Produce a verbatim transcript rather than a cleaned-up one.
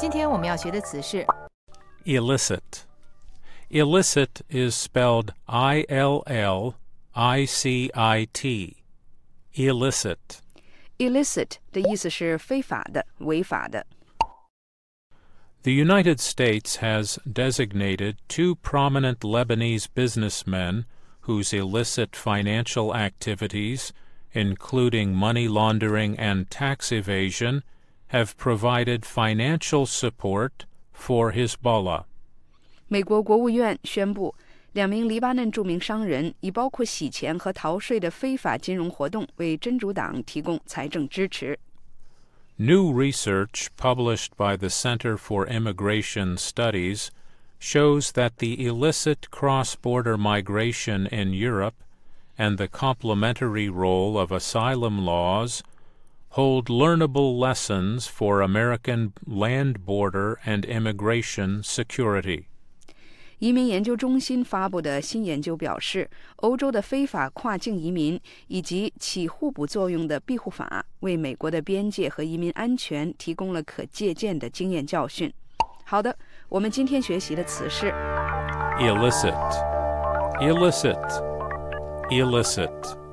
今天我们要学的词是 illicit. Illicit is spelled I L L I C I T. Illicit. illicit 的意思是非法的、违法的。 The United States has designated two prominent Lebanese businessmen whose illicit financial activities, including money laundering and tax evasion, have provided financial support for Hezbollah. 美国国务院宣布，两名黎巴嫩著名商人以包括洗钱和逃税的非法金融活动为真主党提供财政支持。 New research published by the Center for Immigration Studies shows that the illicit cross-border migration in Europe and the complementary role of asylum laws hold learnable lessons for American land border and immigration security. 移民研究中心发布的新研究表示，欧洲的非法跨境移民以及起互补作用的庇护法，为美国的边界和移民安全提供了可借鉴的经验教训。好的，我们今天学习的词是 illicit, illicit, illicit.